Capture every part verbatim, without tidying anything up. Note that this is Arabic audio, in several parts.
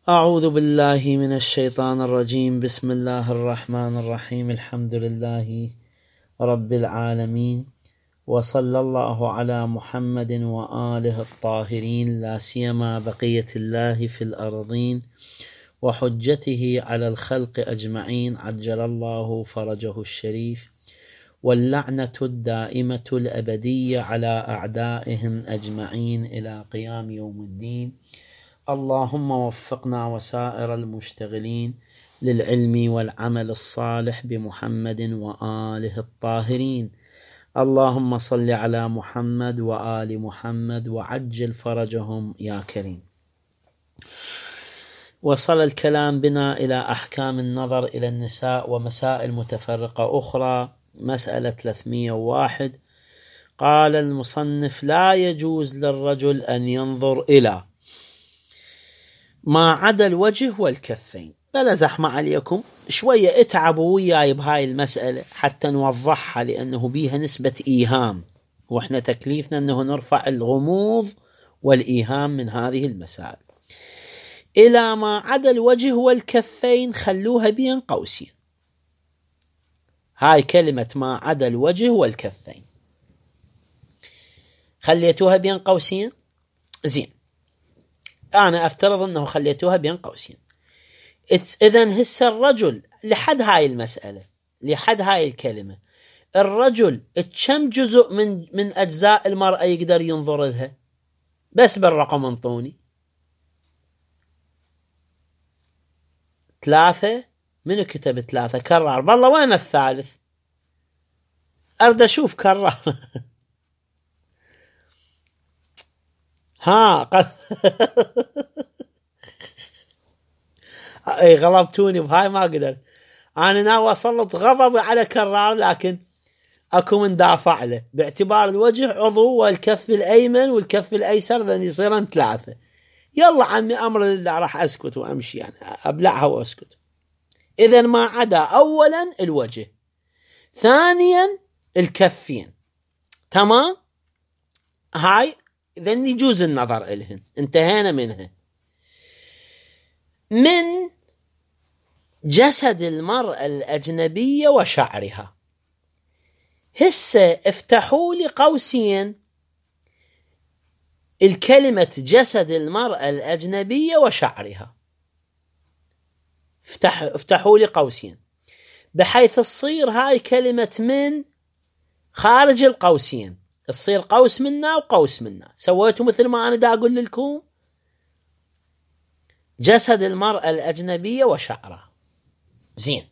أعوذ بالله من الشيطان الرجيم. بسم الله الرحمن الرحيم. الحمد لله رب العالمين، وصلى الله على محمد وآله الطاهرين، لا سيما بقية الله في الأرضين وحجته على الخلق أجمعين، عجل الله فرجه الشريف، واللعنة الدائمة الأبدية على أعدائهم أجمعين إلى قيام يوم الدين. اللهم وفقنا وسائر المشتغلين للعلم والعمل الصالح بمحمد وآله الطاهرين. اللهم صل على محمد وآل محمد وعجل فرجهم يا كريم. وصل الكلام بنا إلى أحكام النظر إلى النساء ومسائل متفرقة أخرى. مسألة ثلاثمئة وواحد، قال المصنف: لا يجوز للرجل أن ينظر إلى ما عدا الوجه والكفين. بلا زحمة عليكم، شوية اتعبوا وياي بهاي المسألة حتى نوضحها، لأنه بيها نسبة إيهام، وإحنا تكليفنا أنه نرفع الغموض والإيهام من هذه المسائل. إلى ما عدا الوجه والكفين خلوها بين قوسين. هاي كلمة ما عدا الوجه والكفين خليتوها بين قوسين، زين. أنا أفترض أنه خليتوها بين قوسين. إذن هسه الرجل لحد هاي المسألة، لحد هاي الكلمة، الرجل كم جزء من من أجزاء المرأة يقدر ينظر لها؟ بس بالرقم انطوني. ثلاثة. منو كتب ثلاثة؟ كرر بالله. وين الثالث؟ أرد أشوف. كرر. ها قل... اي غلبتوني بهاي، ما قدر. انا ناوي اسلط غضبي على كرار، لكن اكو من دافع له باعتبار الوجه عضو والكف الايمن والكف الايسر، ذن يصيرن ثلاثة. يلا عمي امر لله، راح اسكت وامشي، يعني ابلعها واسكت. اذا ما عدا اولا الوجه، ثانيا الكفين، تمام. هاي إذن يجوز النظر إلهن، انتهينا منها. من جسد المرأة الأجنبية وشعرها، هسه افتحوا لي قوسين الكلمة جسد المرأة الأجنبية وشعرها. افتح افتحوا لي قوسين بحيث تصير هاي كلمة من خارج القوسين، تصير قوس منا وقوس منا. سويتوا مثل ما أنا دا أقول لكم. جسد المرأة الأجنبية وشعرها، زين.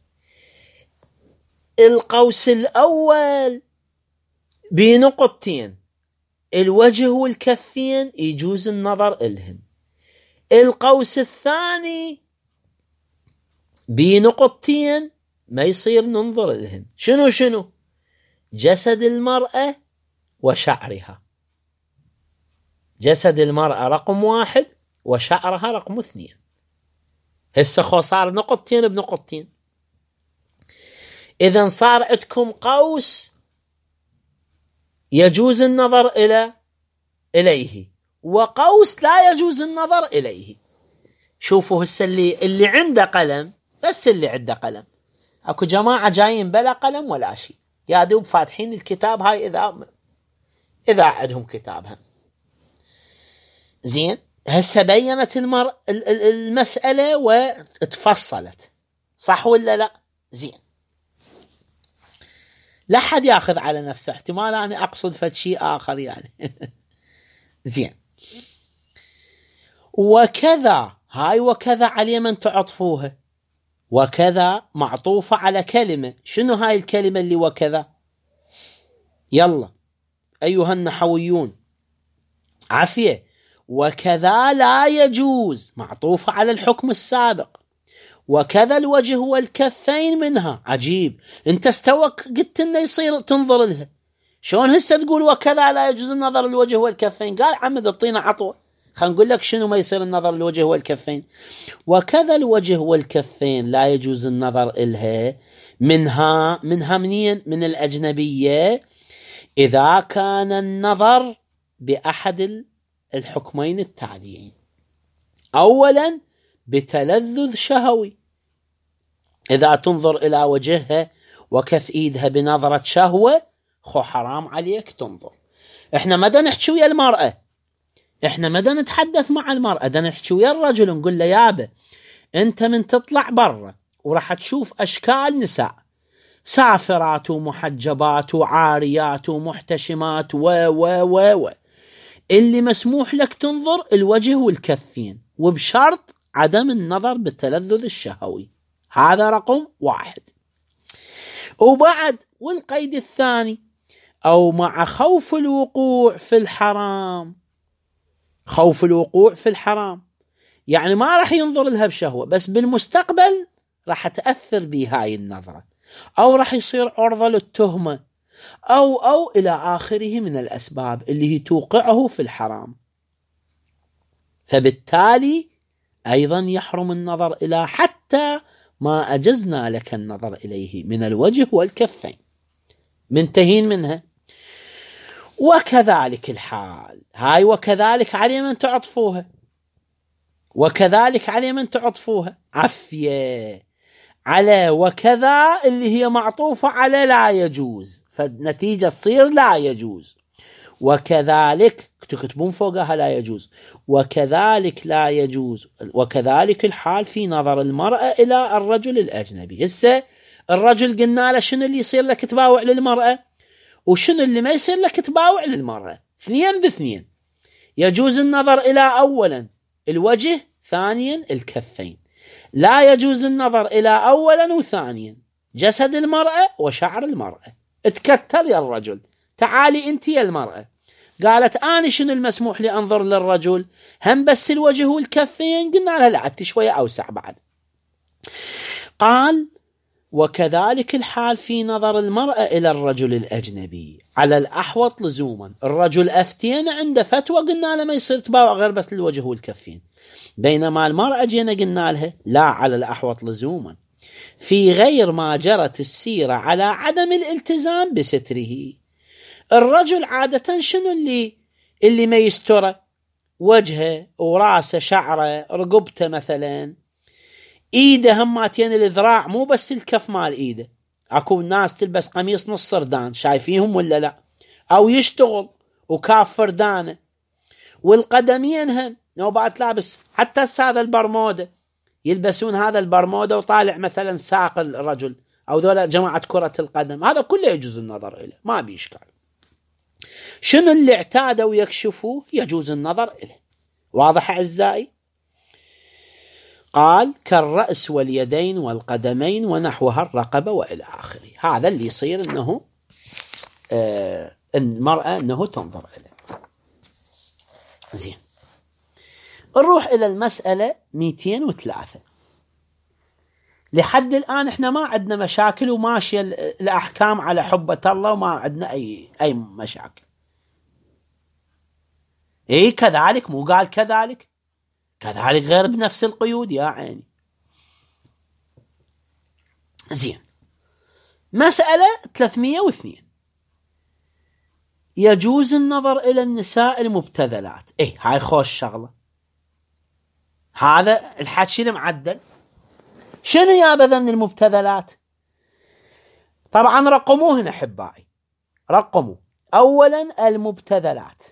القوس الأول بنقطتين، الوجه والكفين يجوز النظر إلهن. القوس الثاني بنقطتين ما يصير ننظر إلهن. شنو شنو؟ جسد المرأة وشعرها. جسد المرأة رقم واحد وشعرها رقم اثنين. هسه خو صار نقطتين بنقطتين. إذن صار عندكم قوس يجوز النظر إلى إليه، وقوس لا يجوز النظر إليه. شوفوا هسه اللي اللي عنده قلم، بس اللي عنده قلم. اكو جماعة جايين بلا قلم ولا شيء، يا دوب فاتحين الكتاب. هاي إذا إذا عندهم كتابها، زين. هسه بينت المر... المسألة وتفصلت، صح ولا لا؟ زين. لا حد ياخذ على نفسه، احتمال أنا أقصد فد شيء آخر يعني. زين. وكذا، هاي وكذا على من تعطفوها، وكذا معطوفة على كلمة. شنو هاي الكلمة اللي وكذا؟ يلا أيها النحويون، عافية. وكذا لا يجوز معطوفة على الحكم السابق. وكذا الوجه والكفين منها. عجيب، انت استوك قلت انه يصير تنظر لها، شلون هسه تقول وكذا لا يجوز النظر الوجه والكفين؟ قال عمد اعطينا عطوة، خلينا نقول لك شنو ما يصير النظر الوجه والكفين. وكذا الوجه والكفين لا يجوز النظر إلها منها منها منين؟ من الأجنبية، إذا كان النظر بأحد الحكمين التاليين. أولا بتلذذ شهوي. إذا تنظر إلى وجهها وكف إيدها بنظرة شهوة، خو حرام عليك تنظر. إحنا ما دا نحكي ويا المرأة، إحنا ما دا نتحدث مع المرأة، دا نحكي ويا الرجل نقول له يابا أنت من تطلع برا وراح تشوف أشكال نساء سافرات ومحجبات وعاريات ومحتشمات و و و و اللي مسموح لك تنظر الوجه والكفين، وبشرط عدم النظر بالتلذذ الشهوي. هذا رقم واحد. وبعد والقيد الثاني، أو مع خوف الوقوع في الحرام. خوف الوقوع في الحرام يعني ما راح ينظر لها بشهوة، بس بالمستقبل راح تأثر بهاي النظرة، أو راح يصير عرضة للتهمة، أو أو إلى آخره من الأسباب اللي هي توقعه في الحرام. فبالتالي أيضا يحرم النظر إلى حتى ما أجزنا لك النظر إليه من الوجه والكفين، منتهين منها. وكذلك الحال هاي، وكذلك على من تعطفوها، وكذلك على من تعطفوها عفية على وكذا اللي هي معطوفة على لا يجوز، فالنتيجة تصير لا يجوز. وكذلك تكتبون فوقها لا يجوز، وكذلك لا يجوز، وكذلك الحال في نظر المرأة إلى الرجل الأجنبي. هسه الرجل قلنا له شنو اللي يصير لك تباوع للمرأة وشنو اللي ما يصير لك تباوع للمرأة، اثنين باثنين. يجوز النظر إلى أولا الوجه، ثانيا الكفين. لا يجوز النظر إلى أولا وثانيا جسد المرأة وشعر المرأة. اتكتر يا الرجل، تعالي انت يا المرأة. قالت أنا شنو المسموح لي أنظر للرجل؟ هم بس الوجه والكفين؟ قلنا لها لا، أنت شوية أوسع بعد. قال وكذلك الحال في نظر المرأة إلى الرجل الأجنبي على الأحوط لزوما. الرجل أفتين عنده فتوى قلنا له ما يصير تباوع غير بس للوجه والكفين، بينما المرأة جينا قلنا لها لا، على الأحوط لزوما في غير ما جرت السيرة على عدم الالتزام بستره. الرجل عادة شنو اللي اللي ما يستره؟ وجهه وراسه، شعره، رقبته مثلا، ايده هماتين، الذراع، مو بس الكف مال ايده. اكو ناس تلبس قميص نص سردان، شايفيهم ولا لا؟ او يشتغل وكاف فردانه. والقدمين هم نوبات لابس، حتى هذا البرموده يلبسون هذا البرموده وطالع مثلا ساق الرجل، او ذولا جماعه كره القدم، هذا كله يجوز النظر اليه، ما بيشكال. شنو اللي اعتادوا يكشفوه يجوز النظر اليه. واضح اعزائي؟ قال كالرأس واليدين والقدمين ونحوها، الرقبة وإلى آخره. هذا اللي يصير أنه آه المرأة أنه تنظر إليه. زين، نروح إلى المسألة مئتين وثلاثة. لحد الآن إحنا ما عندنا مشاكل وماشية الأحكام على حبة الله وما عندنا أي أي مشاكل. إيه كذلك، مو قال كذلك كذلك غير بنفس القيود يا عيني. زين، مسألة ثلاثمئة واثنين. يجوز النظر إلى النساء المبتذلات. إيه هاي خوش شغلة، هذا الحكي المعدل. شنو يا بذن المبتذلات؟ طبعا رقموه هنا أحبائي، رقموا. أولا المبتذلات،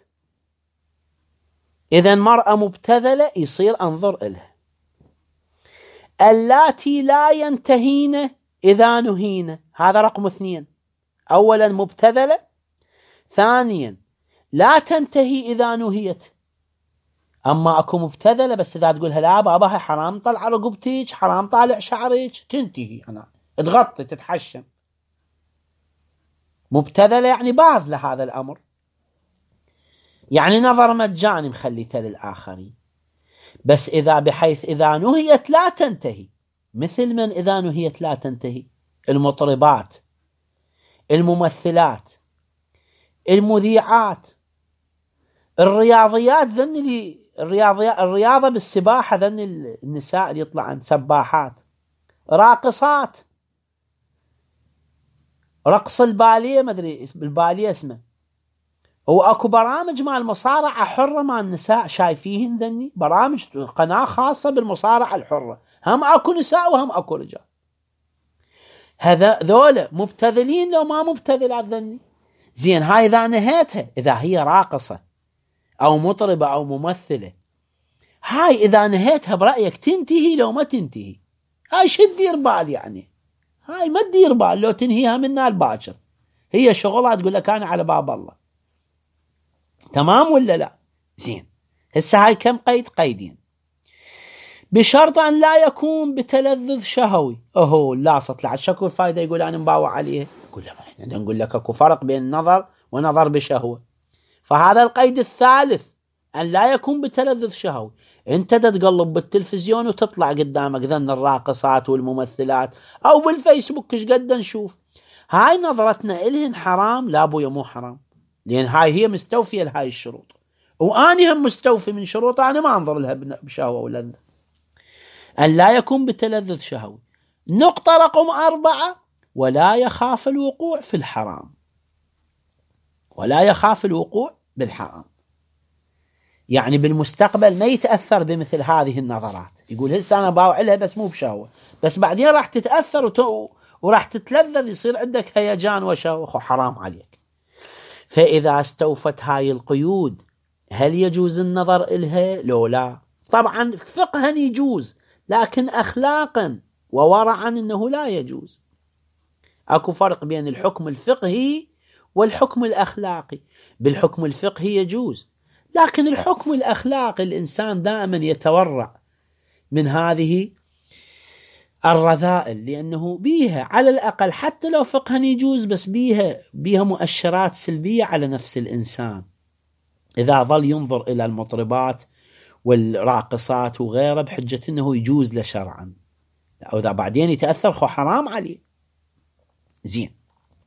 إذا مرأة مبتذلة يصير أنظر إلها. اللاتي لا ينتهين إذا نهين، هذا رقم اثنين. أولا مبتذلة، ثانيا لا تنتهي إذا نهيت. أما أكو مبتذلة بس إذا تقولها لا بابا حرام طلع رقبتك، حرام طالع شعرك، تنتهي، أنا تغطي تتحشم. مبتذلة يعني باذلة هذا الأمر، يعني نظر مجاني مخليته للآخرين. بس إذا بحيث إذا نهيت لا تنتهي، مثل من إذا نهيت لا تنتهي؟ المطربات، الممثلات، المذيعات، الرياضيات، ذن اللي الرياضيات الرياضة بالسباحة، ذن النساء اللي يطلعن سباحات، راقصات، رقص الباليه، ما أدري بالباليه اسمه، هو اكو برامج مال مصارعة حرة مال النساء شايفيهن ذني، برامج قناة خاصة بالمصارعة الحرة، هم اكو نساء وهم اكو رجال. هذا ذولا مبتذلين لو ما مبتذلات ذني. زين هاي اذا نهيتها، اذا هي راقصة او مطربة او ممثلة، هاي اذا نهيتها برأيك تنتهي لو ما تنتهي؟ هاي شو تدير بال يعني؟ هاي ما تدير بال لو تنهيها منا الباكر، هي شغلها تقول لك انا على باب الله. تمام ولا لا؟ زين هسه هاي كم قيد؟ قيدين. بشرط ان لا يكون بتلذذ شهوي. اهو لاصت لعد شكو الفائده يقول انا مباوع عليه. يقول له احنا نقول لك اكو فرق بين النظر ونظر بشهوه. فهذا القيد الثالث، ان لا يكون بتلذذ شهوي. انت تقلب بالتلفزيون وتطلع قدامك ذن الراقصات والممثلات، او بالفيسبوك ايش قد نشوف. هاي نظرتنا الهن حرام؟ لا ابويا مو حرام، لان هاي هي مستوفيه لهاي الشروط، واني هم مستوفي من شروطها، انا ما انظر لها بشهوه ولذة. ان لا يكون بتلذذ شهوي. نقطه رقم أربعة، ولا يخاف الوقوع في الحرام. ولا يخاف الوقوع بالحرام، يعني بالمستقبل ما يتأثر بمثل هذه النظرات. يقول هسه أنا باوع لها بس مو بشهوة، بس بعدين راح تتأثر وت... وراح تتلذذ، يصير عندك هيجان وشهوة، حرام عليك. فإذا استوفت هاي القيود، هل يجوز النظر إلها؟ لو لا. طبعا فقها يجوز، لكن أخلاقا وورعا إنه لا يجوز. أكو فرق بين الحكم الفقهي والحكم الأخلاقي. بالحكم الفقهي يجوز، لكن الحكم الأخلاقي الإنسان دائما يتورع من هذه الرذائل، لأنه بيها على الأقل حتى لو فقها يجوز، بس بيها بيها مؤشرات سلبية على نفس الإنسان إذا ظل ينظر إلى المطربات والراقصات وغيره بحجة أنه يجوز له شرعا، أو إذا بعدين يتأثر خو حرام عليه. زين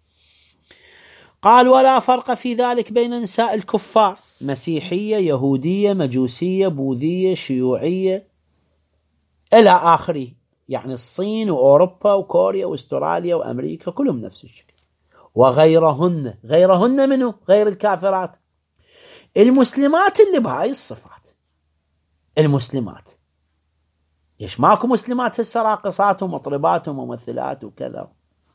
قال ولا فرق في ذلك بين نساء الكفار، مسيحية، يهودية، مجوسية، بوذية، شيوعية إلى آخره، يعني الصين وأوروبا وكوريا واستراليا وأمريكا كلهم نفس الشكل. وغيرهن، غيرهن منه؟ غير الكافرات، المسلمات اللي بهاي الصفات. المسلمات ليش ماكو مسلمات هسه راقصات ومطربات وممثلات وكذا؟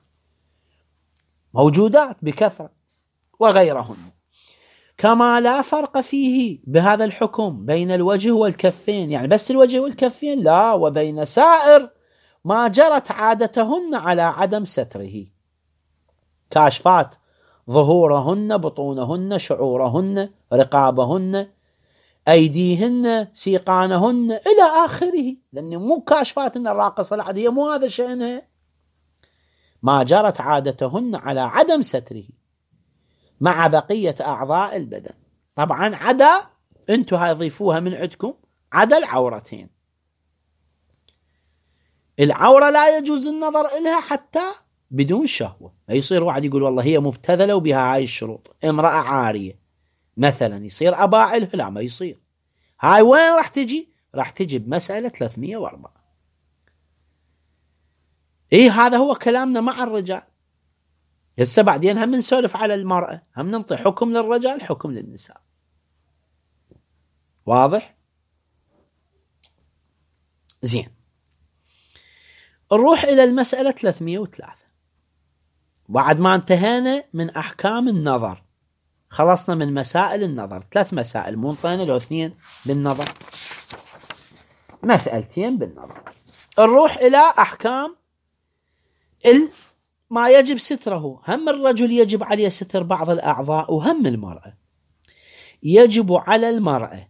موجودات بكثرة. وغيرهن. كما لا فرق فيه بهذا الحكم بين الوجه والكفين، يعني بس الوجه والكفين لا، وبين سائر ما جرت عادتهن على عدم ستره، كاشفات ظهورهن، بطونهن، شعورهن، رقابهن، أيديهن، سيقانهن إلى آخره. لأن مو كاشفات إن الراقصة العادية مو هذا شأنها. ما جرت عادتهن على عدم ستره مع بقية أعضاء البدن. طبعا عدا أنتم هاي ضيفوها من عندكم، عدا العورتين. العورة لا يجوز النظر إلها حتى بدون شهوة. ما يصير واحد يقول والله هي مبتذلة وبها هاي الشروط، امرأة عارية مثلا، يصير أباعلها؟ لا ما يصير. هاي وين راح تجي؟ راح تجي بمسألة ثلاثمية وأربعة. إيه هذا هو كلامنا مع الرجال. هسه بعدين هم نسولف على المرأة، هم ننطي حكم للرجال حكم للنساء. واضح؟ زين نروح إلى المسألة ثلاثمية وثلاثة. بعد ما انتهينا من أحكام النظر، خلصنا من مسائل النظر، ثلاث مسائل، مو انطينا لو اثنين بالنظر، مسألتين بالنظر. نروح إلى أحكام ما يجب ستره. هم الرجل يجب عليه ستر بعض الأعضاء، وهم المرأة. يجب على المرأة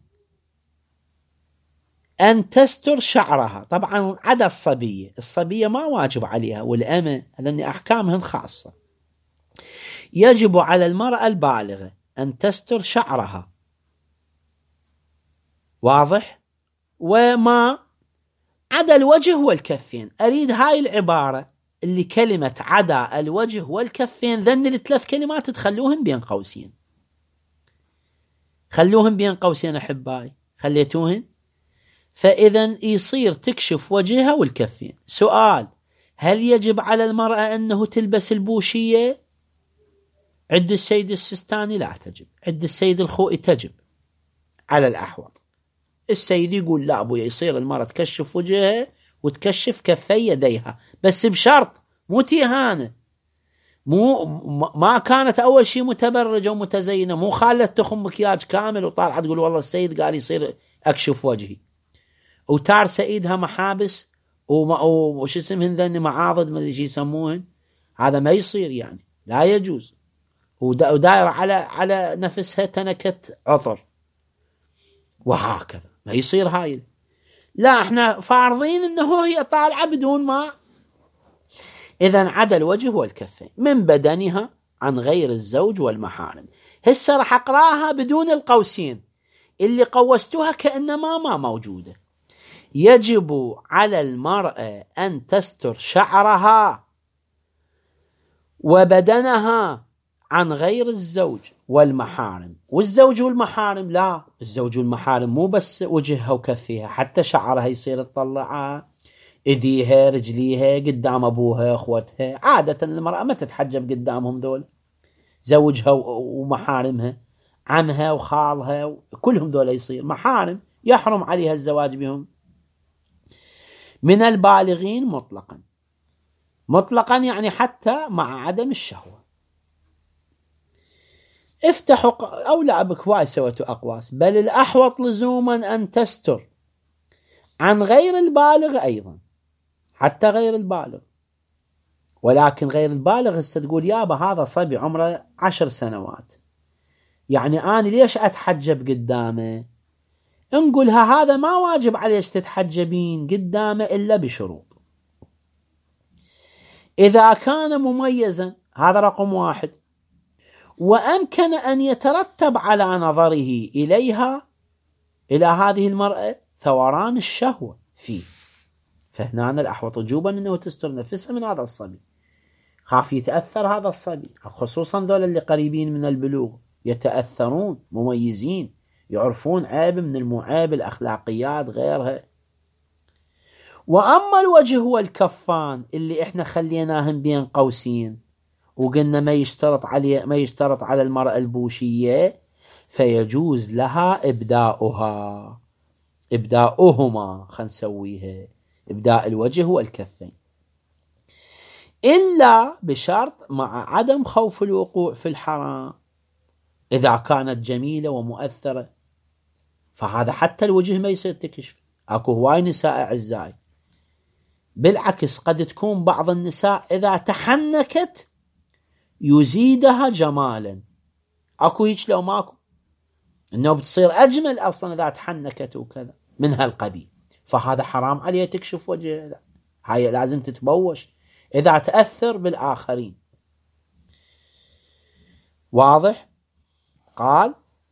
أن تستر شعرها، طبعا عدا الصبية. الصبية ما واجب عليها، والأمة لأن أحكامهن خاصة. يجب على المرأة البالغة أن تستر شعرها. واضح؟ وما عدا الوجه والكفين. أريد هاي العبارة اللي كلمة عدا الوجه والكفين، ذن الثلاث كلمات تخلوهم بين قوسين. خلوهم بين قوسين أحبائي، خليتوهن. فإذا يصير تكشف وجهها والكفين. سؤال: هل يجب على المرأة أنه تلبس البوشية؟ عند السيد السيستاني لا تجب، عند السيد الخوئي تجب على الأحوط. السيد يقول لا أبويا يصير المرأة تكشف وجهها وتكشف كفي يديها، بس بشرط مو تيهانة، مو ما كانت أول شيء متبرجة ومتزينة، مو خالة تخم مكياج كامل وطالعة تقول والله السيد قال يصير أكشف وجهي وتارسة إيدها محابس وش اسمهن ذني معاضد ما ادري يسموهن، هذا ما يصير يعني، لا يجوز. ودائرة على على نفسها تنكت عطر وهكذا، ما يصير هاي. لا احنا فارضين انه هي طالعة بدون ما. اذا عدا الوجه والكفين من بدنها عن غير الزوج والمحارم. هسه راح اقراها بدون القوسين اللي قوستوها كأنما ما موجودة. يجب على المرأة أن تستر شعرها وبدنها عن غير الزوج والمحارم. والزوج والمحارم لا، الزوج والمحارم مو بس وجهها وكفيها، حتى شعرها يصير تطلعها، ايديها رجليها قدام ابوها اخوتها. عادة المرأة ما تتحجب قدامهم دول، زوجها ومحارمها، عمها وخالها كلهم دول يصير محارم، يحرم عليها الزواج بهم. من البالغين مطلقا، مطلقا يعني حتى مع عدم الشهوة. افتحوا أو لا بكواي سوتوا أقواس، بل الأحوط لزوما أن تستر عن غير البالغ أيضا، حتى غير البالغ. ولكن غير البالغ هسه تقول يابا هذا صبي عمره عشر سنوات، يعني أنا ليش أتحجب قدامه؟ نقولها هذا ما واجب عليك تتحجبين قدامه إلا بشروط. إذا كان مميزا، هذا رقم واحد، وأمكن أن يترتب على نظره إليها إلى هذه المرأة ثوران الشهوة فيه، فهنا الأحوط وجوبا أنه تستر نفسها من هذا الصبي، خاف يتأثر هذا الصبي، خصوصا ذول اللي قريبين من البلوغ يتأثرون، مميزين، يعرفون عيب من المعيب، الأخلاقيات غيرها. وأما الوجه والكفان اللي إحنا خليناهم بين قوسين وقلنا ما يشترط عليه ما يشترط على المرأة البوشية، فيجوز لها إبداؤها، إبداؤهما، خلينا نسويها إبداء الوجه والكفين، إلا بشرط مع عدم خوف الوقوع في الحرام. إذا كانت جميلة ومؤثرة فهذا حتى الوجه ما يصير تكشف. أكو هواي نساء أعزائي بالعكس قد تكون بعض النساء إذا تحنكت يزيدها جمالا، أكو هيك لو ماكو، إنه بتصير أجمل أصلا إذا تحنكت وكذا من هالقبيل، فهذا حرام عليه تكشف وجهها، هاي لازم تتبوش إذا تأثر بالآخرين. واضح؟ قال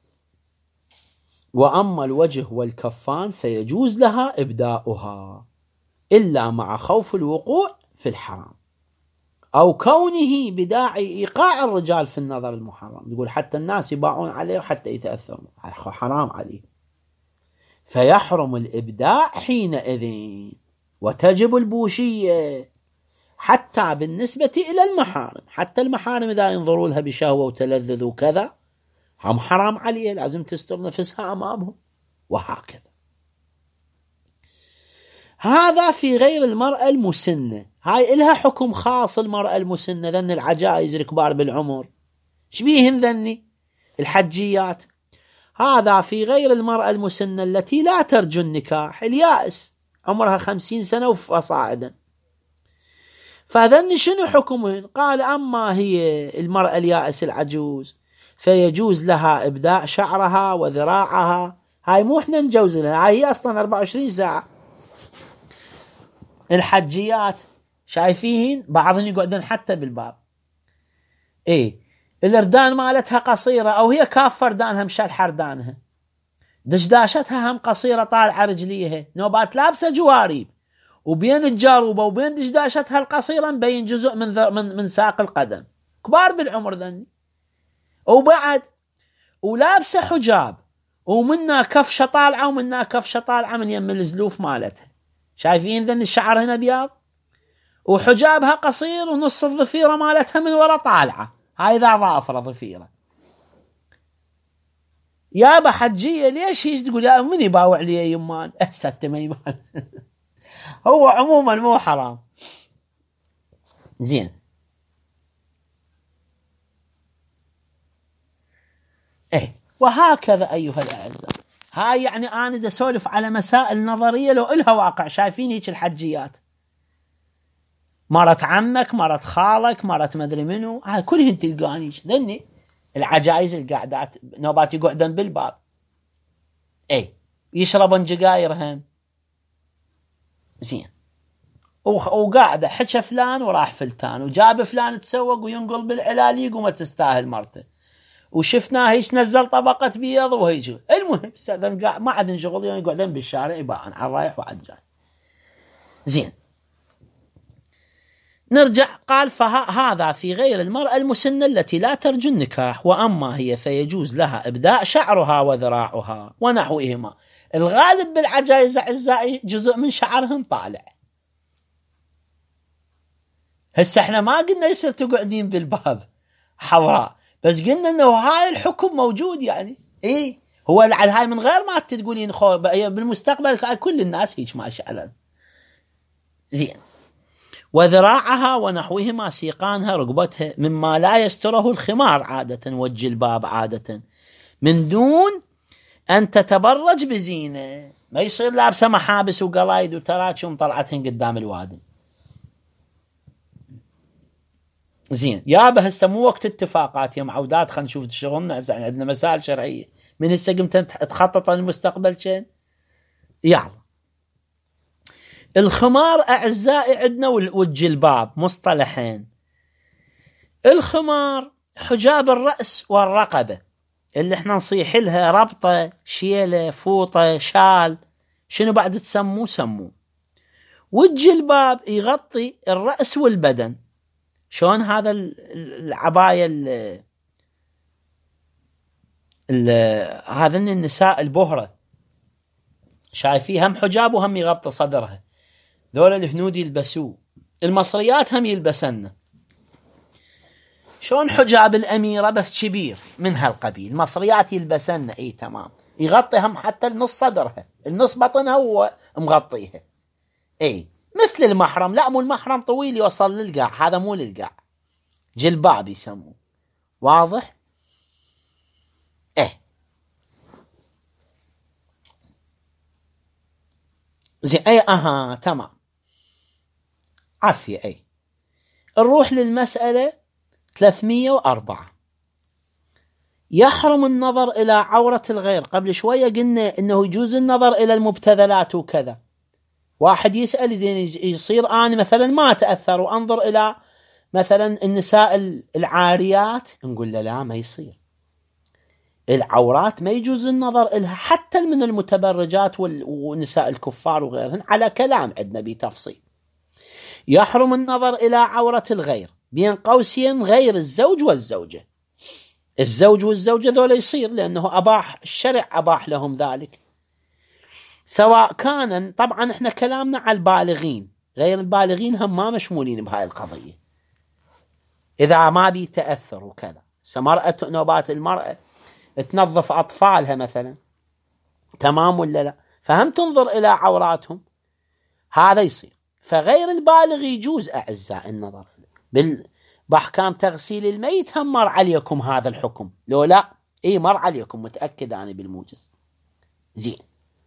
وأما الوجه والكفان فيجوز لها إبداؤها إلا مع خوف الوقوع في الحرام أو كونه بداعي إيقاع الرجال في النظر المحرم. يقول حتى الناس يباعون عليه وحتى يتأثرون، حرام عليه، فيحرم الإبداع حينئذ وتجب البوشية حتى بالنسبة إلى المحارم. حتى المحارم إذا ينظروا لها بشهوة وتلذذ وكذا هم حرام عليه، لازم تستر نفسها أمامهم، وهكذا. هذا في غير المرأة المسنة، هاي إلها حكم خاص. المرأة المسنة ذن العجائز الكبار بالعمر، شبيهن ذني الحجيات. هذا في غير المرأة المسنة التي لا ترجو النكاح، اليائس، عمرها خمسين سنة وفصاعدا. فذن شنو حكمهن؟ قال أما هي المرأة اليائس العجوز فيجوز لها إبداء شعرها وذراعها. هاي مو احنا نجوز لها، هاي هي أصلا أربعة وعشرين ساعة. الحجيات شايفين بعضهم يقعدون حتى بالباب، ايه الاردان مالتها قصيرة او هي كاف فردانها مشال حردانها، دشداشتها هم قصيرة طالعة رجليها، نوبات لابسة جواريب، وبين الجاروبة وبين دشداشتها القصيرة مبين جزء من من من ساق القدم، كبار بالعمر ذني، وبعد ولابسة حجاب، ومنا كفشة طالعة ومنا كفشة طالعة من يم الزلوف مالتها. شايفين ذن الشعر هنا بياض، وحجابها قصير ونص الضفيرة مالتها من وراء طالعة، هاي ذا ظافرة ضفيرة. يابا حجية ليش هيش تقول يا من يباوع لي يمان أحسدت ميمان هو عموما مو حرام. زين ايه وهكذا أيها الأعزاء. هاي يعني أنا دا سولف على مسائل نظرية لو إلها واقع. شايفين هيك الحجيات مرت عمك مرت خالك مرت مدري منو هاي كلهن تلقانيش ذني العجائز القعدات نوبات يقعدن بالباب اي يشربن جقايرهم. زين وقاعدة حكى فلان وراح فلتان وجاب فلان تسوق وينقل بالعلاليق وما تستاهل مرته وشفناه هيش نزل طبقة بيض وهيش. المهم ما عاد نشغل يقعدن بالشارع يباعن على رايح وعلى جاي. زين نرجع. قال فهذا في غير المرأة المسنة التي لا ترجو النكاح، وأما هي فيجوز لها إبداء شعرها وذراعها ونحوهما. الغالب بالعجائز أعزائي جزء من شعرهم طالع. هسه احنا ما قلنا يصير تقعدين بالباب حوراء، بس قلنا انه هاي الحكم موجود يعني. ايه هو على هاي من غير ما تقولين خو بالمستقبل كل الناس هيك ماشي على. زين وذراعها ونحوهما سيقانها رقبتها مما لا يستره الخمار عادة والجلباب عادة من دون أن تتبرج بزينة. ما يصير لابسة محابس وقلايد وتراكم طلعتهن قدام الوادم. زين يابا هسه مو وقت اتفاقات يا معودات. خلينا نشوف شغلنا عندنا مسائل شرعية من هسه قمت تخطط المستقبل كين. يلا الخمار أعزائي عندنا والجلباب مصطلحين. الخمار حجاب الرأس والرقبة اللي احنا نصيح لها ربطة شيلة فوطة شال شنو بعد تسموه سموه. والجلباب يغطي الرأس والبدن. شلون هذا العباية هذا النساء البهرة شايفيه هم حجاب وهم يغطي صدرها. ذول الهنود يلبسوه. المصريات هم يلبسن شلون حجاب الأميرة بس كبير من هالقبيل. المصريات يلبسن اي تمام يغطي هم حتى النص صدرها النص بطنها هو مغطيها. اي مثل المحرم. لا مو المحرم طويل يوصل للقاع هذا مو للقاع جلباب يسموه. واضح؟ ايه زين اي اها تمام عافية. اي نروح للمسألة ثلاثمية وأربعة. يحرم النظر إلى عورة الغير. قبل شوية قلنا إنه يجوز النظر إلى المبتذلات وكذا. واحد يسأل يصير أنا مثلا ما أتأثر وأنظر إلى مثلا النساء العاريات نقول له لا ما يصير. العورات ما يجوز النظر إلها حتى من المتبرجات والنساء الكفار وغيرهن على كلام عندنا بتفصيل. يحرم النظر إلى عورة الغير بين قوسين غير الزوج والزوجة. الزوج والزوجة ذولا يصير لأنه أباح الشرع أباح لهم ذلك. سواء كان طبعا احنا كلامنا على البالغين. غير البالغين هم ما مشمولين بهاي القضية إذا ما بي تأثر وكذا. سمرأة نوبات المرأة تنظف أطفالها مثلا تمام ولا لا فهم تنظر إلى عوراتهم هذا يصير. فغير البالغ يجوز أعزاء النظر. بأحكام تغسيل الميت هم مر عليكم هذا الحكم لو لا إيه مر عليكم متأكد أنا بالموجز. زين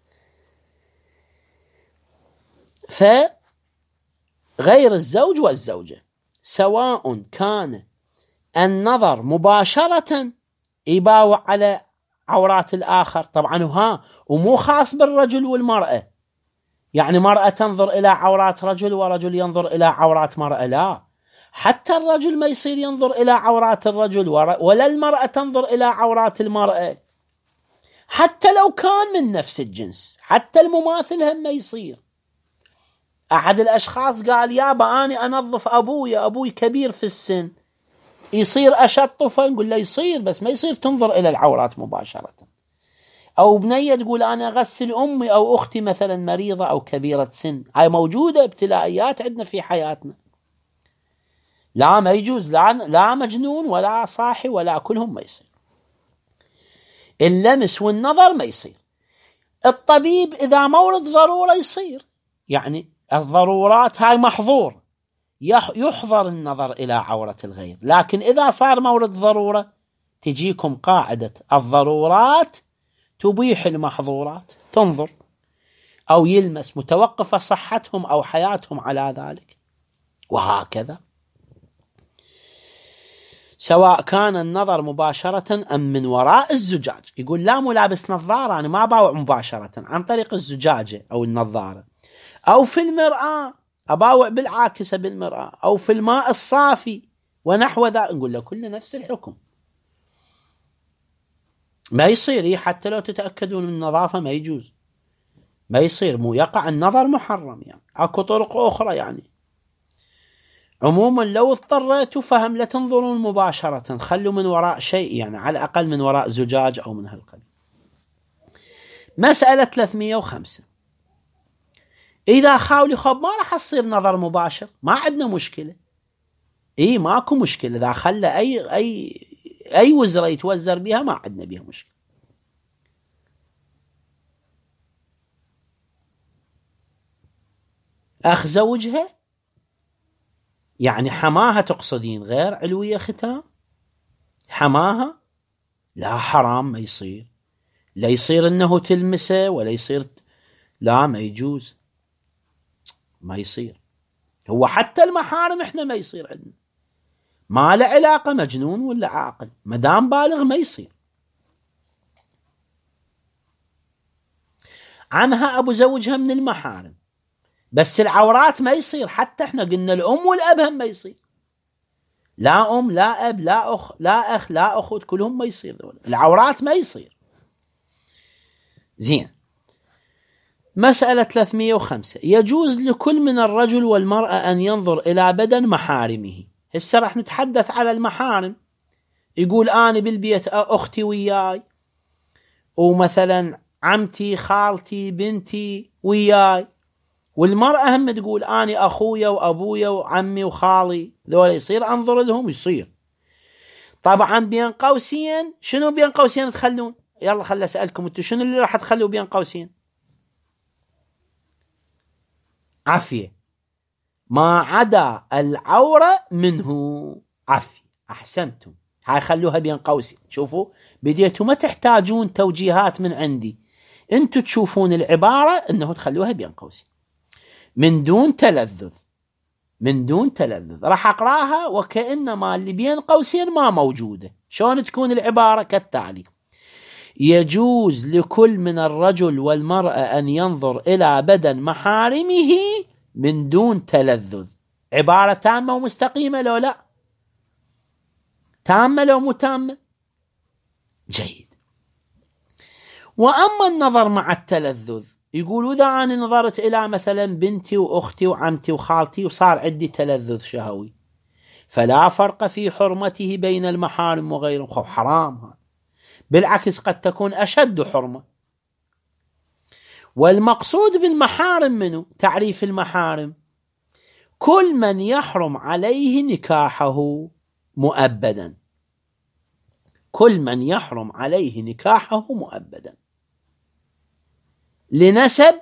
فغير الزوج والزوجة سواء كان النظر مباشرة يباوع على عورات الآخر طبعا ها ومو خاص بالرجل والمرأة. يعني مرأة تنظر إلى عورات رجل ورجل ينظر إلى عورات مرأة لا. حتى الرجل ما يصير ينظر إلى عورات الرجل ولا المرأة تنظر إلى عورات المرأة حتى لو كان من نفس الجنس. حتى المماثل هم ما يصير. أحد الأشخاص قال يابا أنا أنظف أبوي أبوي كبير في السن يصير أشطفه نقول له يصير بس ما يصير تنظر إلى العورات مباشرة. أو بنية تقول أنا أغسل أمي أو أختي مثلا مريضة أو كبيرة سن. هاي موجودة ابتلائيات عندنا في حياتنا. لا ما يجوز، لا, لا مجنون ولا صاحي ولا كلهم ما يصير. اللمس والنظر ما يصير. الطبيب إذا مورد ضرورة يصير، يعني الضرورات هاي محظور، يحظر النظر إلى عورة الغير. لكن إذا صار مورد ضرورة تجيكم قاعدة الضرورات تبيح المحظورات، تنظر أو يلمس، متوقفة صحتهم أو حياتهم على ذلك، وهكذا. سواء كان النظر مباشرة أم من وراء الزجاج. يقول لا مو لابس نظارة، أنا ما باوع مباشرة عن طريق الزجاجة أو النظارة، أو في المرآة أباوع بالعاكسة بالمرآة، أو في الماء الصافي ونحو ذلك، نقول له كل نفس الحكم. ما يصير حتى لو تتأكدون من النظافة ما يجوز، ما يصير، مو يقع النظر محرم. يعني أكو طرق أخرى. يعني عموما لو اضطريتوا فهم لا تنظرون مباشرة، خلوا من وراء شيء، يعني على الأقل من وراء زجاج أو من هالقبيل. مسألة ثلاثمئة وخمسة، إذا خاولي خب ما راح تصير نظر مباشر، ما عندنا مشكلة. إيه ماكو مشكلة، إذا خلى أي أي أي وزرة يتوزر بها ما عندنا بها مشكلة. أخذ وجهه يعني حماها تقصدين، غير علوية ختام، حماها لا حرام ما يصير، لا يصير انه تلمسه ولا يصير، لا ما يجوز، ما يصير. هو حتى المحارم احنا ما يصير عندنا، ما له علاقة مجنون ولا عاقل، ما دام بالغ ما يصير. عمها ابو زوجها من المحارم، بس العورات ما يصير. حتى احنا قلنا الام والاب هم ما يصير، لا ام لا اب لا اخ لا اخ لا اخت، كلهم ما يصير دول. العورات ما يصير. زين. مسألة ثلاثمئة وخمسة، يجوز لكل من الرجل والمرأة أن ينظر إلى بدن محارمه. هسه راح نتحدث على المحارم. يقول أنا بالبيت أختي وياي، ومثلا عمتي خالتي بنتي وياي، والمرأة هم تقول أنا أخويا وأبويا وعمي وخالي، ذولا يصير أنظر لهم؟ يصير طبعا. بين قوسين، شنو بين قوسين تخلون؟ يلا خل أسألكم انتو شنو اللي راح تخلوا بين قوسين؟ عافية، ما عدا العورة منه. عافية، أحسنتم، هاي خلوها بين قوسين. شوفوا بديتوا ما تحتاجون توجيهات من عندي، انتو تشوفون العبارة انه تخلوها بين قوسين من دون تلذذ، من دون تلذذ. راح أقرأها وكأنما اللي بين قوسين ما موجودة. شلون تكون العبارة؟ كالتالي: يجوز لكل من الرجل والمرأة أن ينظر إلى بدن محارمه من دون تلذذ. عبارة تامة ومستقيمة لو لا؟ تامة لو مو تامة؟ جيد. وأما النظر مع التلذذ، يقول إذا أنا نظرت إلى مثلا بنتي وأختي وعمتي وخالتي وصار عندي تلذذ شهوي، فلا فرق في حرمته بين المحارم وغيرهم. خو حرام هذا، بالعكس قد تكون أشد حرمة. والمقصود بالمحارم منه، تعريف المحارم: كل من يحرم عليه نكاحه مؤبدا، كل من يحرم عليه نكاحه مؤبدا، لنسب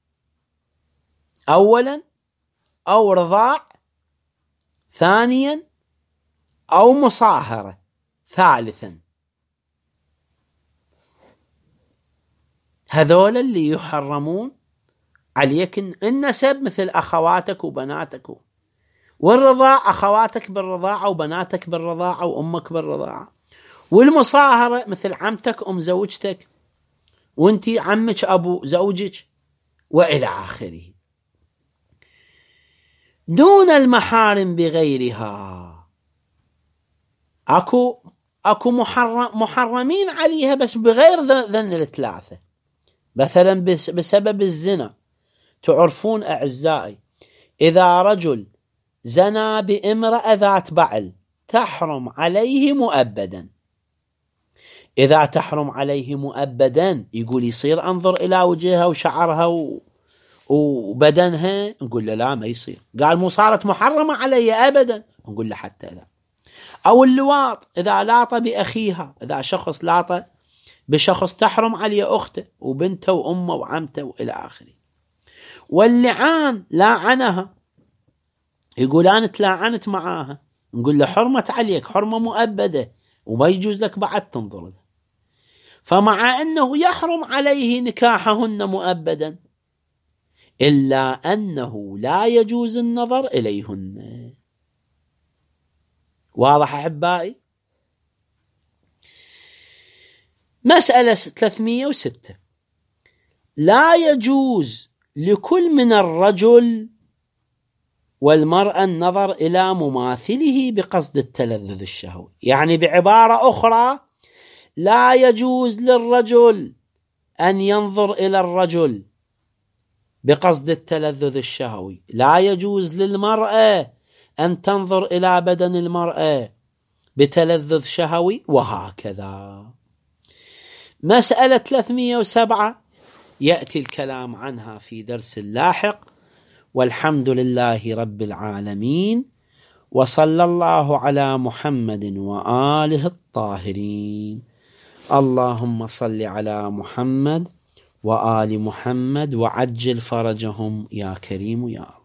أولا، أو رضاع ثانيا، أو مصاهرة ثالثا. هذول اللي يحرمون عليك. النسب مثل أخواتك وبناتك، والرضاع أخواتك بالرضاعة وبناتك بالرضاعة وأمك بالرضاعة، والمصاهرة مثل عمتك أم زوجتك وانتي عمك أبو زوجك وإلى آخره. دون المحارم بغيرها أكو أكو محرم محرمين عليها بس بغير ذن الثلاثة. مثلا بسبب الزنا، تعرفون أعزائي إذا رجل زنا بامرأة ذات بعل تحرم عليه مؤبدا. إذا تحرم عليه مؤبدا يقول يصير أنظر إلى وجهها وشعرها و... وبدنها، نقول له لا ما يصير. قال مو صارت محرمة علي أبدا، نقول له حتى لا. أو اللواط إذا لاط بأخيها، إذا شخص لاط بشخص تحرم عليه أخته وبنته وأمه وعمته وإلى آخره. واللعان لاعنها، يقول أنا تلاعنت معاها، نقول له حرمت عليك حرمة مؤبدة وما يجوز لك بعد تنظر له. فمع أنه يحرم عليه نكاحهن مؤبدا، إلا أنه لا يجوز النظر إليهن. واضح أحبائي؟ مسألة ثلاثمئة وستة، لا يجوز لكل من الرجل والمرأة النظر إلى مماثله بقصد التلذذ الشهوي. يعني بعبارة أخرى، لا يجوز للرجل أن ينظر إلى الرجل بقصد التلذذ الشهوي، لا يجوز للمرأة أن تنظر إلى بدن المرأة بتلذذ شهوي، وهكذا. مسألة ثلاثمئة وسبعة يأتي الكلام عنها في درس لاحق، والحمد لله رب العالمين، وصلى الله على محمد وآله الطاهرين. اللهم صل على محمد وآل محمد وعجل فرجهم يا كريم يا الله.